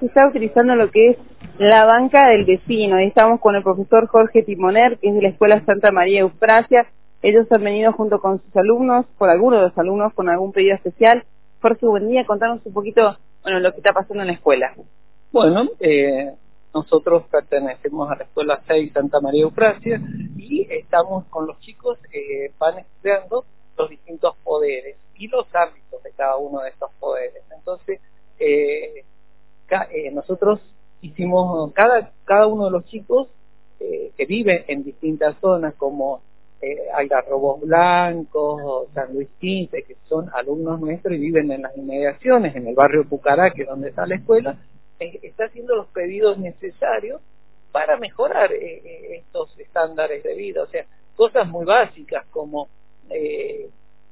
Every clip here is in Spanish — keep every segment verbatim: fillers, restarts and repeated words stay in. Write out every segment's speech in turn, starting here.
se está utilizando lo que es la banca del vecino. Y estamos con el profesor Jorge Timoner, que es de la Escuela Santa María Eufrasia. Ellos han venido junto con sus alumnos, por algunos de los alumnos, con algún pedido especial. Jorge, buen día, contanos un poquito, bueno, lo que está pasando en la escuela. Bueno, eh, nosotros pertenecemos a la Escuela seis Santa María Eufrasia y estamos con los chicos, eh, van estudiando los distintos poderes y los ámbitos de cada uno de estos poderes. Entonces, eh, ca eh, nosotros hicimos, cada, cada uno de los chicos eh, que vive en distintas zonas como eh, Algarrobos Blancos o San Luis quince, que son alumnos nuestros y viven en las inmediaciones, en el barrio Pucará, que es donde está la escuela, eh, está haciendo los pedidos necesarios para mejorar eh, estos estándares de vida. O sea, cosas muy básicas como eh,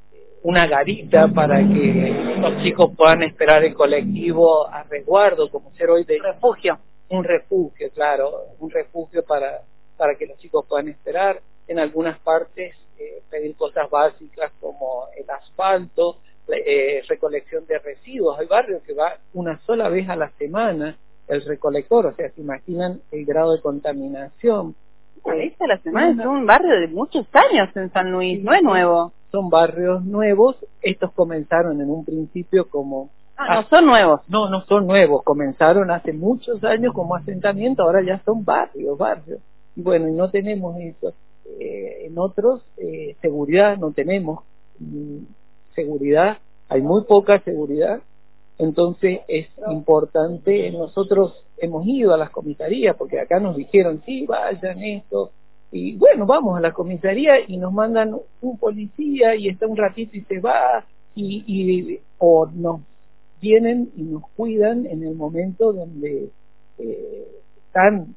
una garita para que los chicos puedan esperar el colectivo a resguardo, como ser hoy de refugio. Un refugio, claro, un refugio para, para que los chicos puedan esperar. En algunas partes eh, pedir cosas básicas como el asfalto, eh, recolección de residuos. Hay barrios que va una sola vez a la semana el recolector, o sea, se imaginan el grado de contaminación. Una vez a la semana, es un barrio de muchos años en San Luis, no es nuevo. Son barrios nuevos, estos comenzaron en un principio como... Ah, no son nuevos. No, no son nuevos, comenzaron hace muchos años como asentamiento, ahora ya son barrios, barrios. Y bueno, y no tenemos eso. Eh, en otros, eh, seguridad, no tenemos mm, seguridad, hay muy poca seguridad, entonces es importante, nosotros hemos ido a las comisarías, porque acá nos dijeron, sí, vayan esto, y bueno, vamos a la comisaría y nos mandan un policía y está un ratito y se va, y, y o nos vienen y nos cuidan en el momento donde eh, están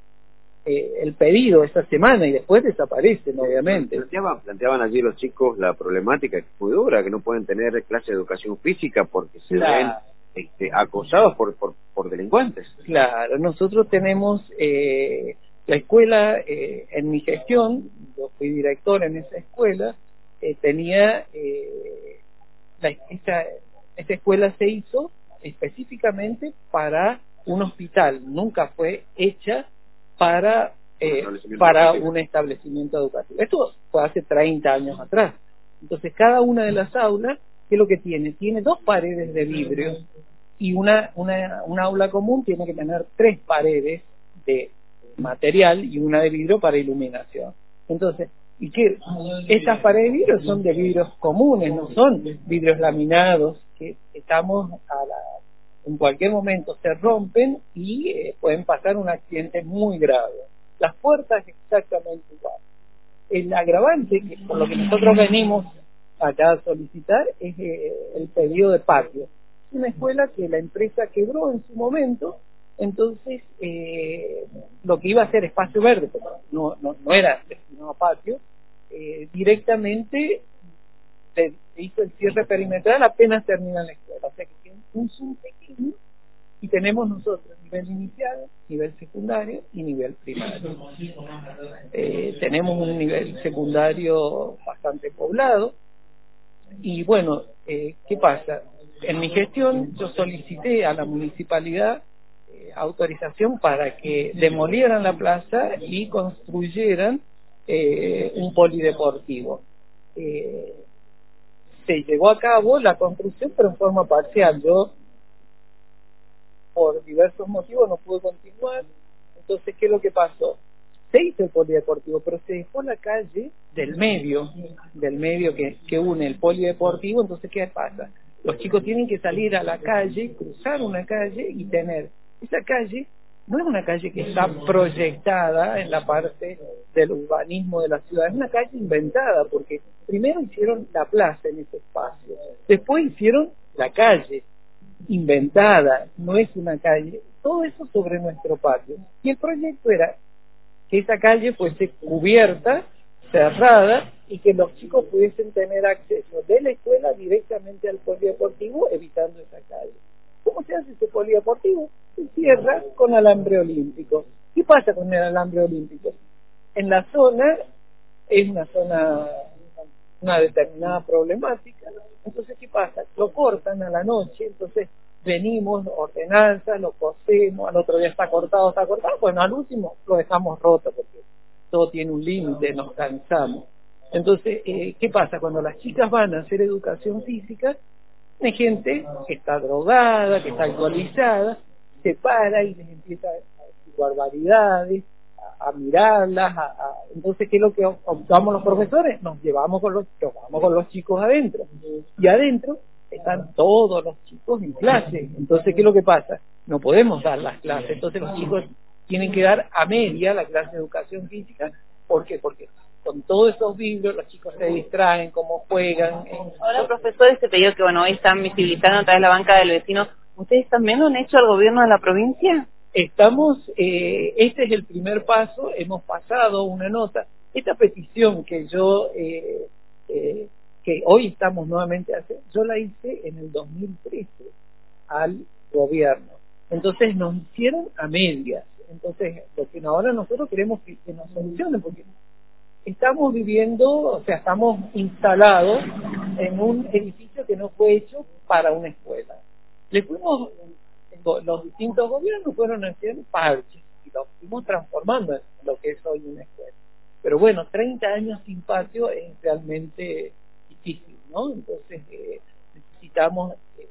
eh, el pedido esa semana y después desaparecen, obviamente. Planteaban, planteaban allí los chicos la problemática que fue dura, que no pueden tener clase de educación física porque se Claro. ven este, acosados por, por, por delincuentes. Claro, nosotros tenemos eh, la escuela, eh, en mi gestión, yo fui director en esa escuela, eh, tenía eh, la, esa, esa escuela se hizo específicamente para un hospital, nunca fue hecha para eh, para educativo. un establecimiento educativo. Esto fue hace treinta años atrás. Entonces, cada una de las aulas, ¿qué es lo que tiene? Tiene dos paredes de vidrio y una, una, una aula común tiene que tener tres paredes de material y una de vidrio para iluminación. Entonces, ¿y qué? Estas paredes de vidrio son de vidrios comunes, no son vidrios laminados que estamos a la... en cualquier momento se rompen y eh, pueden pasar un accidente muy grave. Las puertas exactamente igual. El agravante, que por lo que nosotros venimos acá a solicitar, es eh, el pedido de patio. Es una escuela que la empresa quebró en su momento, entonces eh, lo que iba a ser espacio verde, pero no, no, no era destinado a patio, eh, directamente se hizo el cierre perimetral apenas termina la escuela, o sea que tiene un zoom pequeño y tenemos nosotros nivel inicial, nivel secundario y nivel primario. Eh, tenemos un nivel secundario bastante poblado y bueno, eh, ¿qué pasa? En mi gestión yo solicité a la municipalidad eh, autorización para que demolieran la plaza y construyeran eh, un polideportivo. Eh, se llevó a cabo la construcción pero en forma parcial. Yo por diversos motivos no pude continuar. Entonces, ¿qué es lo que pasó? Se hizo el polideportivo, pero se dejó la calle del medio, del medio que, que une el polideportivo. Entonces, ¿qué pasa? Los chicos tienen que salir a la calle, cruzar una calle y tener esa calle. No es una calle que está proyectada en la parte del urbanismo de la ciudad, es una calle inventada, porque primero hicieron la plaza en ese espacio, después hicieron la calle inventada, no es una calle, todo eso sobre nuestro patio. Y el proyecto era que esa calle fuese cubierta, cerrada, y que los chicos pudiesen tener acceso de la escuela directamente al polideportivo, evitando esa calle. ¿Cómo se hace ese polideportivo? Se cierra con alambre olímpico. ¿Qué pasa con el alambre olímpico? En la zona, es una zona, una determinada problemática, entonces ¿qué pasa? Lo cortan a la noche, entonces venimos, ordenanza, lo cosemos, al otro día está cortado, está cortado, bueno, al último lo dejamos roto porque todo tiene un límite, nos cansamos. Entonces, eh, ¿qué pasa? Cuando las chicas van a hacer educación física, hay gente que está drogada, que está alcoholizada, se para y les empieza a decir barbaridades, a, a mirarlas, a, a, entonces, ¿qué es lo que optamos los profesores? Nos llevamos con los, nos vamos con los chicos adentro, y adentro están todos los chicos en clase. Entonces, ¿qué es lo que pasa? No podemos dar las clases, entonces los chicos tienen que dar a media la clase de educación física. ¿Por qué? Porque con todos esos vidrios los chicos se distraen, cómo juegan. Ahora, profesor, este pedido que, bueno, hoy están visibilizando a través de la banca del vecino, ¿ustedes también lo han hecho al gobierno de la provincia? Estamos, eh, este es el primer paso, hemos pasado una nota. Esta petición que yo, eh, eh, que hoy estamos nuevamente haciendo, yo la hice en el dos mil trece al gobierno. Entonces nos hicieron a medias. Entonces, lo que ahora nosotros queremos que, que nos solucionen, porque estamos viviendo, o sea, estamos instalados en un edificio que no fue hecho para una escuela. Le fuimos, los distintos gobiernos fueron haciendo parches y lo fuimos transformando en lo que es hoy una escuela. Pero bueno, treinta años sin patio es realmente difícil, ¿no? Entonces eh, necesitamos eh,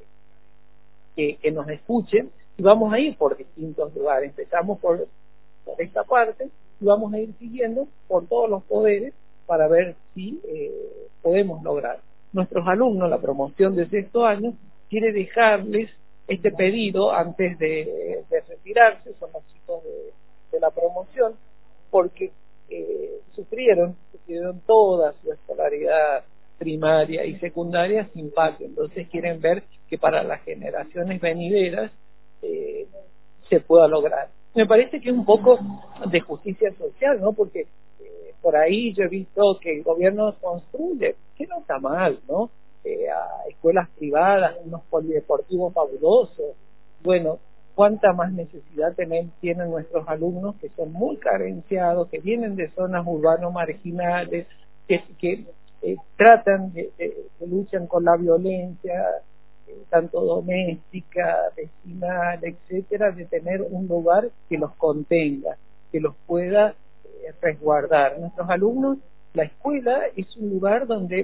que, que nos escuchen y vamos a ir por distintos lugares. Empezamos por, por esta parte y vamos a ir siguiendo por todos los poderes para ver si eh, podemos lograr. Nuestros alumnos, la promoción de sexto año, quiere dejarles este pedido antes de, de retirarse, son los chicos de, de la promoción, porque eh, sufrieron, sufrieron toda su escolaridad primaria y secundaria sin patio, entonces quieren ver que para las generaciones venideras eh, se pueda lograr. Me parece que es un poco de justicia social, ¿no? Porque eh, por ahí yo he visto que el gobierno construye, que no está mal, ¿no? Eh, a escuelas privadas, unos polideportivos fabulosos. Bueno, cuánta más necesidad tienen, tienen nuestros alumnos que son muy carenciados, que vienen de zonas urbanos marginales, que, que eh, tratan de, de, de luchan con la violencia, eh, tanto doméstica, vecinal, etcétera, de tener un lugar que los contenga, que los pueda eh, resguardar. Nuestros alumnos, la escuela es un lugar donde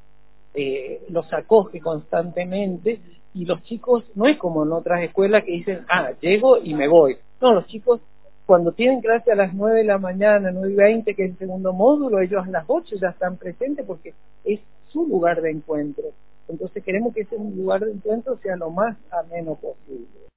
Eh, los acoge constantemente y los chicos no es como en otras escuelas que dicen, ah, llego y me voy. No, los chicos cuando tienen clase a las nueve de la mañana, nueve y veinte, que es el segundo módulo, ellos a las ocho ya están presentes porque es su lugar de encuentro. Entonces queremos que ese lugar de encuentro sea lo más ameno posible.